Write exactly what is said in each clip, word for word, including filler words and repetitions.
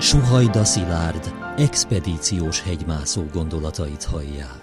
Suhajda Szilárd expedíciós hegymászó gondolatait hallják.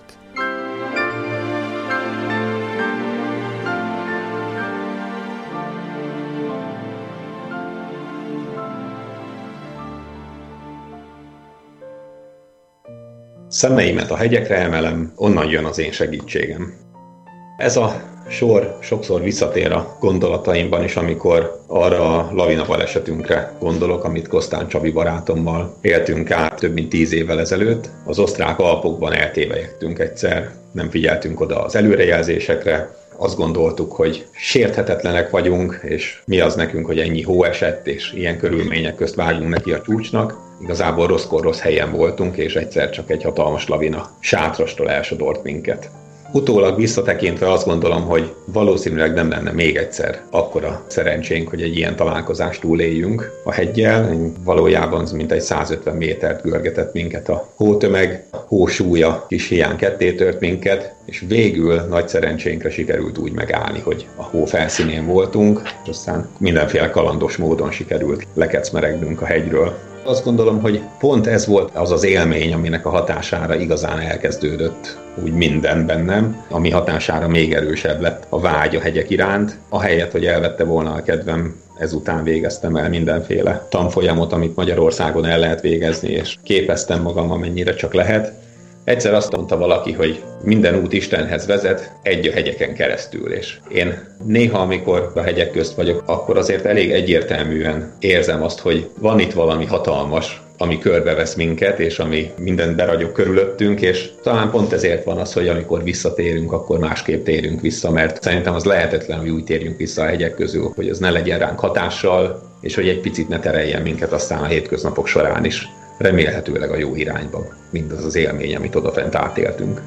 Szemeimet a hegyekre emelem, onnan jön az én segítségem. Ez a sor sokszor visszatér a gondolataimban is, amikor arra a lavina balesetünkre gondolok, amit Kosztán Csabi barátommal éltünk át több mint tíz évvel ezelőtt. Az osztrák Alpokban eltévelyegtünk egyszer, nem figyeltünk oda az előrejelzésekre, azt gondoltuk, hogy sérthetetlenek vagyunk, és mi az nekünk, hogy ennyi hó esett, és ilyen körülmények közt vágunk neki a csúcsnak. Igazából rosszkor rossz helyen voltunk, és egyszer csak egy hatalmas lavina sátrastól elsodort minket. Utólag visszatekintve azt gondolom, hogy valószínűleg nem lenne még egyszer akkora szerencsénk, hogy egy ilyen találkozást túléljünk a heggyel. Valójában mintegy százötven métert görgetett minket a hótömeg, a hó súlya kis hiány ketté tört minket, és végül nagy szerencsénkre sikerült úgy megállni, hogy a hó felszínén voltunk, és aztán mindenféle kalandos módon sikerült lekecmeregnünk a hegyről. Azt gondolom, hogy pont ez volt az az élmény, aminek a hatására igazán elkezdődött úgy minden bennem, ami hatására még erősebb lett a vágy a hegyek iránt. Ahelyett, hogy elvette volna a kedvem, ezután végeztem el mindenféle tanfolyamot, amit Magyarországon el lehet végezni, és képeztem magam, amennyire csak lehet. Egyszer azt mondta valaki, hogy minden út Istenhez vezet, egy a hegyeken keresztül, és én néha, amikor a hegyek közt vagyok, akkor azért elég egyértelműen érzem azt, hogy van itt valami hatalmas, ami körbevesz minket, és ami mindent beragyog körülöttünk, és talán pont ezért van az, hogy amikor visszatérünk, akkor másképp térünk vissza, mert szerintem az lehetetlen, hogy úgy térjünk vissza a hegyek közül, hogy az ne legyen ránk hatással, és hogy egy picit ne tereljen minket aztán a hétköznapok során is. Remélhetőleg a jó irányban, mindaz az élmény, amit odafent átéltünk.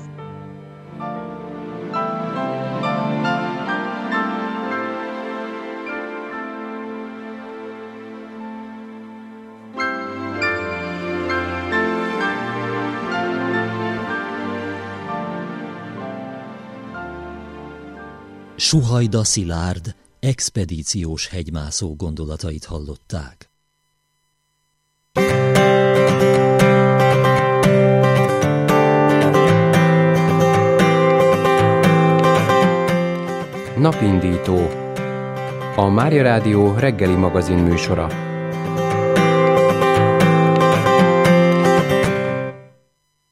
Suhajda Szilárd expedíciós hegymászó gondolatait hallották. Napindító. A Mária Rádió reggeli magazin műsora.